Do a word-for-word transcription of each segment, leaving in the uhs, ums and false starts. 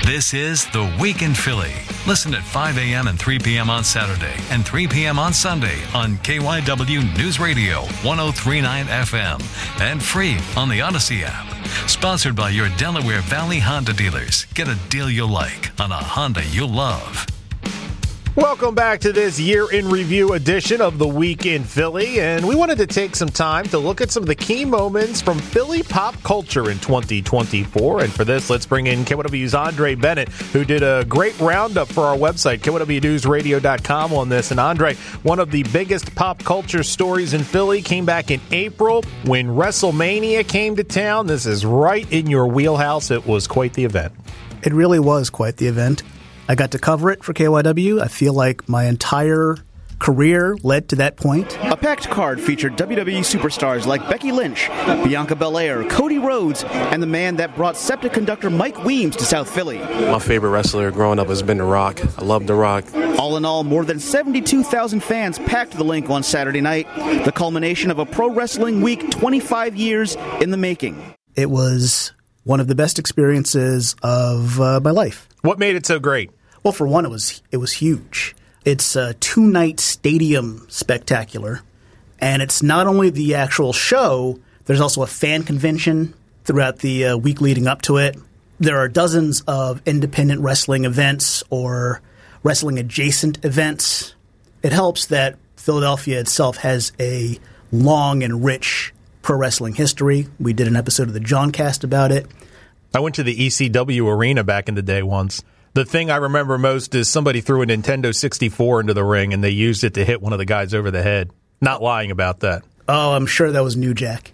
This is The Week in Philly. Listen at five a.m. and three p.m. on Saturday and three p.m. on Sunday on K Y W News Radio one oh three point nine F M and free on the Odyssey app. Sponsored by your Delaware Valley Honda dealers. Get a deal you'll like on a Honda you'll love. Welcome back to this Year in Review edition of The Week in Philly, and we wanted to take some time to look at some of the key moments from Philly pop culture in twenty twenty-four, and for this, let's bring in K Y W's Andre Bennett, who did a great roundup for our website, K Y W news radio dot com on this. And Andre, one of the biggest pop culture stories in Philly came back in April when WrestleMania came to town. This is right in your wheelhouse. It was quite the event. It really was quite the event. I got to cover it for K Y W. I feel like my entire career led to that point. A packed card featured W W E superstars like Becky Lynch, Bianca Belair, Cody Rhodes, and the man that brought Septic conductor Mike Weems to South Philly. My favorite wrestler growing up has been The Rock. I love The Rock. All in all, more than seventy-two thousand fans packed the link on Saturday night, the culmination of a pro wrestling week twenty-five years in the making. It was one of the best experiences of uh, my life. What made it so great? Well, for one, it was it was huge. It's a two-night stadium spectacular, and it's not only the actual show, there's also a fan convention throughout the uh, week leading up to it. There are dozens of independent wrestling events or wrestling-adjacent events. It helps that Philadelphia itself has a long and rich pro wrestling history. We did an episode of the Johncast about it. I went to the E C W arena back in the day once. The thing I remember most is somebody threw a Nintendo sixty-four into the ring, and they used it to hit one of the guys over the head. Not lying about that. Oh, I'm sure that was New Jack.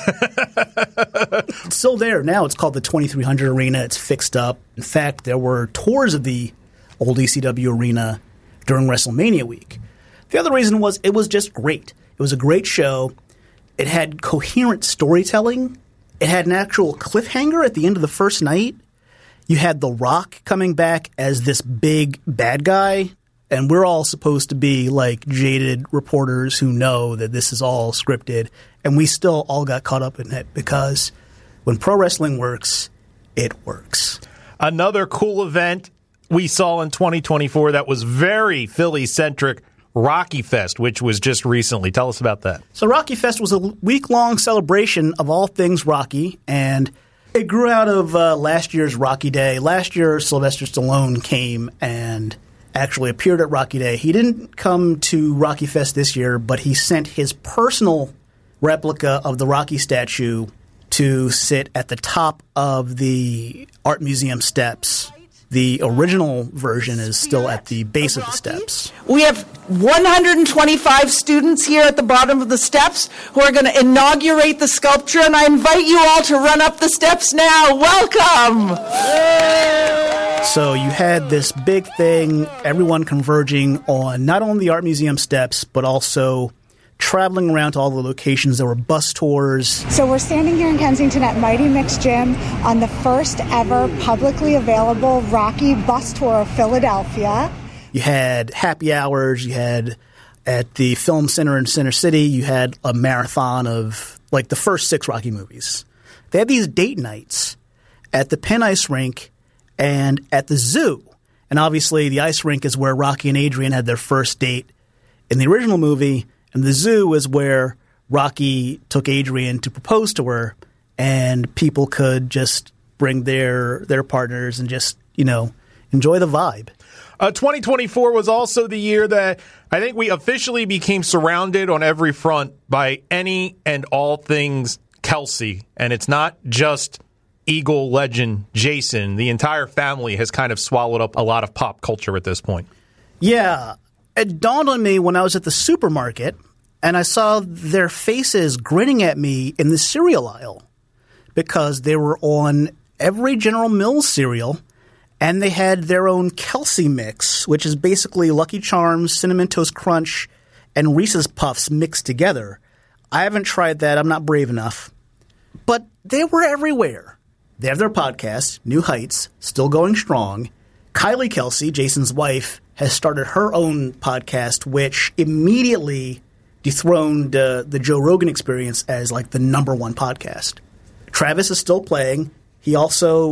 It's still there now. It's called the twenty-three hundred Arena. It's fixed up. In fact, there were tours of the old E C W arena during WrestleMania week. The other reason was it was just great. It was a great show. It had coherent storytelling. It had an actual cliffhanger at the end of the first night. You had The Rock coming back as this big bad guy, and we're all supposed to be like jaded reporters who know that this is all scripted, and we still all got caught up in it because when pro wrestling works, it works. Another cool event we saw in twenty twenty-four that was very Philly-centric, Rocky Fest, which was just recently. Tell us about that. So Rocky Fest was a week-long celebration of all things Rocky, and it grew out of uh, last year's Rocky Day. Last year, Sylvester Stallone came and actually appeared at Rocky Day. He didn't come to Rocky Fest this year, but he sent his personal replica of the Rocky statue to sit at the top of the Art Museum steps. The original version is still at the base of the steps. We have one hundred twenty-five students here at the bottom of the steps who are going to inaugurate the sculpture, and I invite you all to run up the steps now. Welcome! So you had this big thing, everyone converging on not only the Art Museum steps, but also traveling around to all the locations. There were bus tours. So we're standing here in Kensington at Mighty Mix Gym on the first ever publicly available Rocky bus tour of Philadelphia. You had happy hours. You had at the Film Center in Center City, you had a marathon of like the first six Rocky movies. They had these date nights at the Penn Ice Rink and at the zoo. And obviously the ice rink is where Rocky and Adrian had their first date in the original movie. And the zoo is where Rocky took Adrian to propose to her, and people could just bring their their partners and just, you know, enjoy the vibe. Uh, twenty twenty-four was also the year that I think we officially became surrounded on every front by any and all things Kelsey. And it's not just Eagle legend Jason. The entire family has kind of swallowed up a lot of pop culture at this point. Yeah. It dawned on me when I was at the supermarket and I saw their faces grinning at me in the cereal aisle because they were on every General Mills cereal and they had their own Kelsey mix, which is basically Lucky Charms, Cinnamon Toast Crunch, and Reese's Puffs mixed together. I haven't tried that. I'm not brave enough. But they were everywhere. They have their podcast, New Heights, still going strong. Kylie Kelsey, Jason's wife, has started her own podcast, which immediately dethroned uh, the Joe Rogan Experience as like the number one podcast. Travis is still playing. He also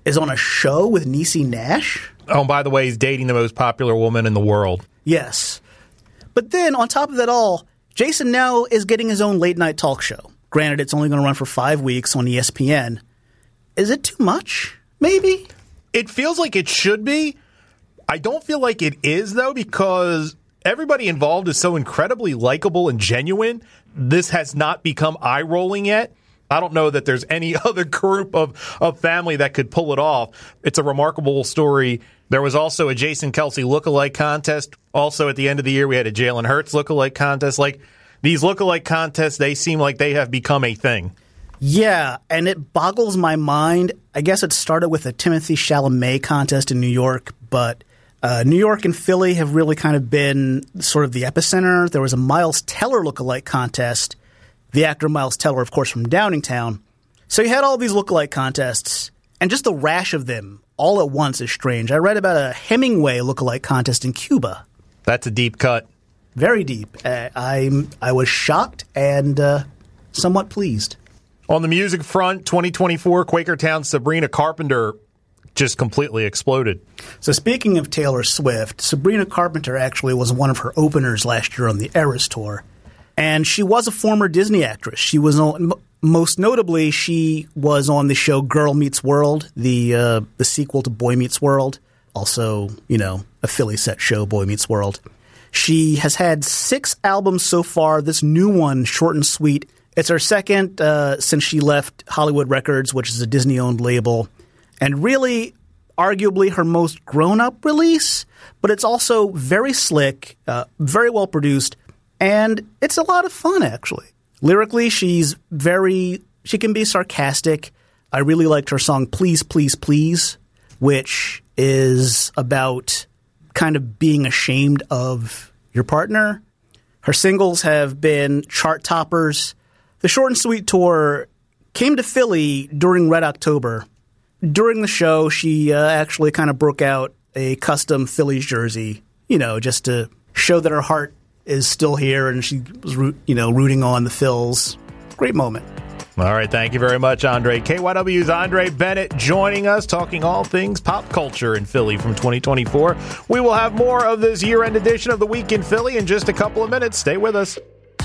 is on a show with Niecy Nash. Oh, and by the way, he's dating the most popular woman in the world. Yes. But then, on top of that all, Jason now is getting his own late-night talk show. Granted, it's only going to run for five weeks on E S P N. Is it too much? Maybe? It feels like it should be. I don't feel like it is, though, because everybody involved is so incredibly likable and genuine. This has not become eye-rolling yet. I don't know that there's any other group of, of family that could pull it off. It's a remarkable story. There was also a Jason Kelce lookalike contest. Also, at the end of the year, we had a Jalen Hurts lookalike contest. Like, these lookalike contests, they seem like they have become a thing. Yeah, and it boggles my mind. I guess it started with a Timothée Chalamet contest in New York, but uh, New York and Philly have really kind of been sort of the epicenter. There was a Miles Teller lookalike contest. The actor Miles Teller, of course, from Downingtown. So you had all these lookalike contests, and just the rash of them all at once is strange. I read about a Hemingway lookalike contest in Cuba. That's a deep cut. Very deep. Uh, I I was shocked and uh, somewhat pleased. On the music front, twenty twenty-four, Quakertown's Sabrina Carpenter just completely exploded. So speaking of Taylor Swift, Sabrina Carpenter actually was one of her openers last year on the Eras Tour. And she was a former Disney actress. She was on, most notably, she was on the show Girl Meets World, the uh, the sequel to Boy Meets World. Also, you know, a Philly set show, Boy Meets World. She has had six albums so far. This new one, Short and Sweet, it's her second uh, since she left Hollywood Records, which is a Disney-owned label. And really, arguably, her most grown-up release. But it's also very slick, uh, very well-produced. And it's a lot of fun, actually. Lyrically, she's very – she can be sarcastic. I really liked her song Please, Please, Please, which is about kind of being ashamed of your partner. Her singles have been chart toppers. The Short and Sweet tour came to Philly during Red October. During the show, she uh, actually kind of broke out a custom Phillies jersey, you know, just to show that her heart – is still here, and she was, you know, rooting on the Phils. Great moment. All right, thank you very much, Andre. K Y W's Andre Bennett joining us, talking all things pop culture in Philly from twenty twenty-four. We will have more of this year-end edition of The Week in Philly in just a couple of minutes. Stay with us.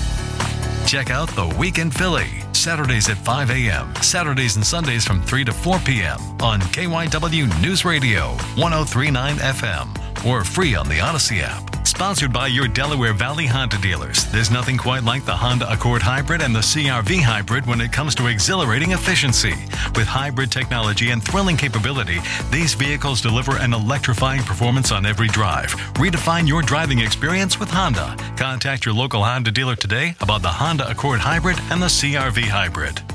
Check out The Week in Philly, Saturdays at five a.m., Saturdays and Sundays from three to four p.m. on K Y W News Radio, one oh three point nine F M, or free on the Odyssey app. Sponsored by your Delaware Valley Honda dealers. There's nothing quite like the Honda Accord Hybrid and the C R V Hybrid when it comes to exhilarating efficiency. With hybrid technology and thrilling capability, these vehicles deliver an electrifying performance on every drive. Redefine your driving experience with Honda. Contact your local Honda dealer today about the Honda Accord Hybrid and the C R V Hybrid.